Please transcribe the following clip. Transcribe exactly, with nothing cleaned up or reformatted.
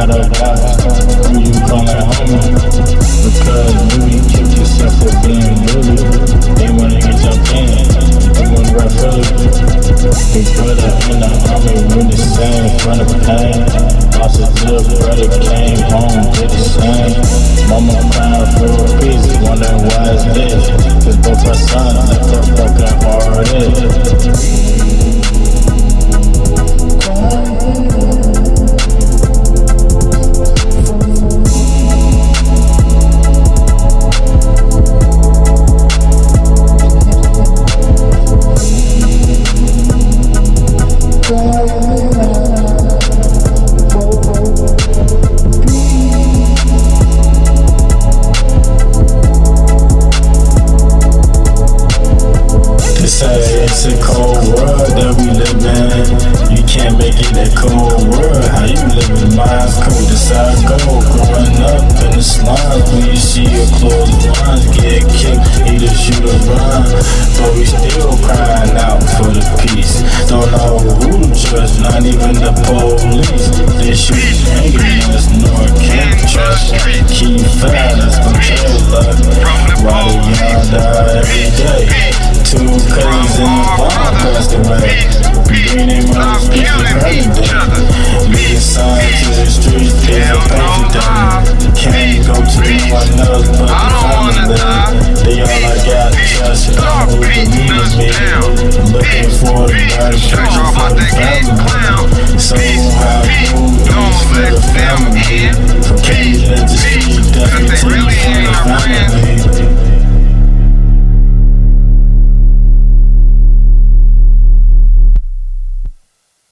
gotta watch who you callin' homie, because maybe kick yourself for being bully. They wanna get jumped in, they wanna rap Philly. Big brother in the army, when the same, front of pain. Lost his little brother, came home, did the same. Mama crying for a piece, wondering why it's this. Cause both her sons left her broken hearted. It's a cold world that we live in. You can't make it a cold world. How you living? Mine's cold as I go. Growing up in the slums, when you see your closed lines get kicked, either shoot or run. But we still crying out for the peace. Don't know who to trust, not even the police. They shoot hanging us, nor can't trust. Keep fast, that's control luck. Why the young die every day? Two cousins in the bomb passed away. Bring them on the streets of president. Leading signs to the streets, there's a paper down. Can't go to anyone else but the family. They all I got, trust God who believes me. Looking for the right future for the family. So how do this for the family?